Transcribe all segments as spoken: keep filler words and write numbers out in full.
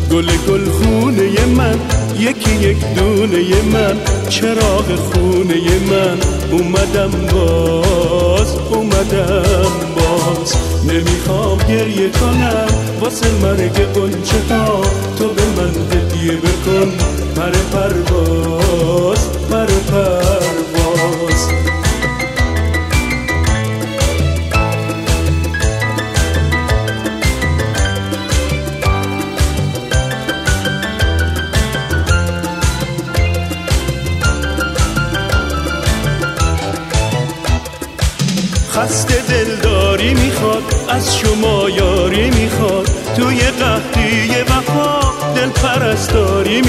گل گل خونه من، یکی یک دونه من، چراغ خونه من. اومدم باز، اومدم باز. نمیخوام گریه کنم واسه مرگ غنچه ها، تو به من هدیه بکن پر پرواز، پر پرواز. خسته دلداری میخواد، از شما یاری میخواد، توی قحطی وفا دل پرستاری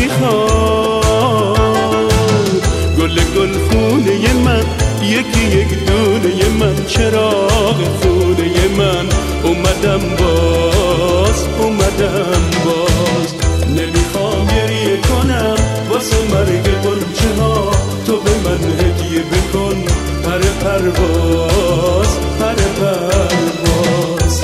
میخواد. گل گل خونه من، یکی یک دونه من، چراغ خونه من. اومدم باز، اومدم باز. نمیخوام گریه کنم واسه مرگ غنچه ها، تو به من هدیه بکن پر پرواز، پر پرواز.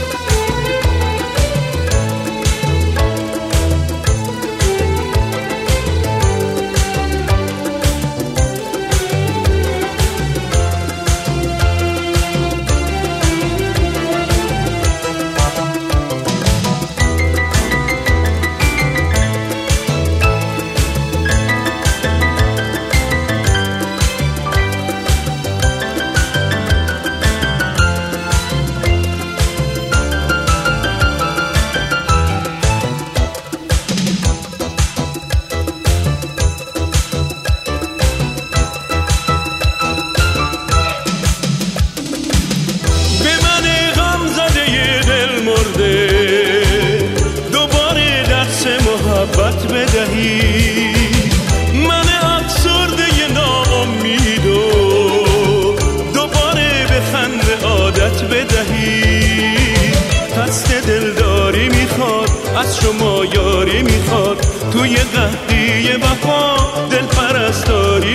محبت بدهی من افسرده ناامیدو، دوباره به خنده عادت بدهی. قصد دلداری میخواد، از شما یاری میخواد، توی قحطی وفا دل پرستاری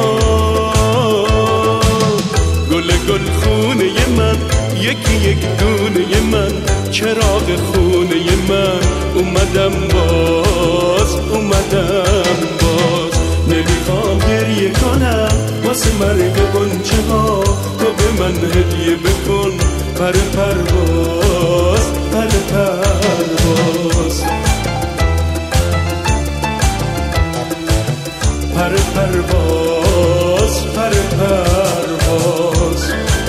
میخواد. گل گل خونه من، یکی یک دونه من، چراغ خونه من. اومدم باز، اومدم باز. نمیخوام گریه کنم واسه مرگ غنچه ها، تو به من هدیه بکن پر پرواز، پر پرواز. پر پرواز، پر پرواز.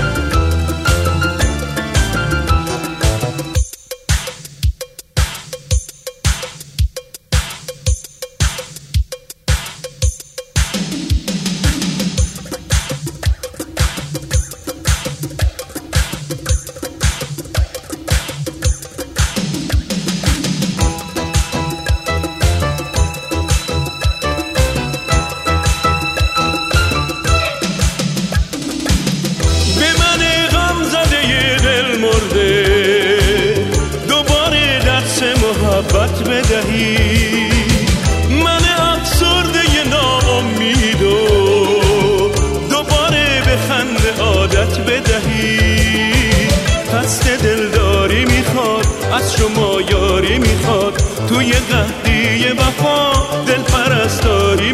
دوباره درس محبت بدهی من افسرده ناامیدو، دوباره به خنده عادت بدهی. قصد دلداری میخواد، از شما یاری میخواد، توی قحطی وفا دل پرستاری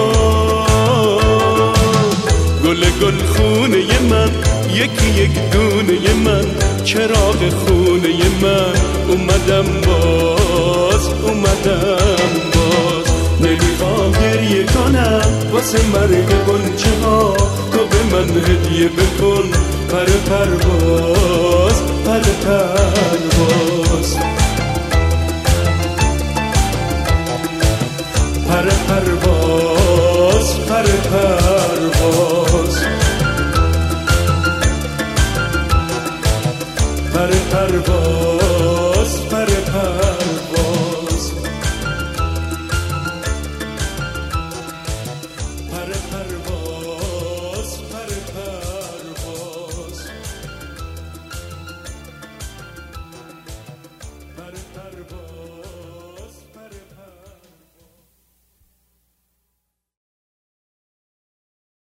میخواد. گل گل خونه من، یکی یک دونه من، چراغ خونه من. اومدم باز، اومدم باز. نمیخوام گریه کنم واسه مرگ غنچه ها، تو به من هدیه بکن پر پرواز، پر پرواز. پر پرواز، پر پرواز. پر پرواز، پر پرواز.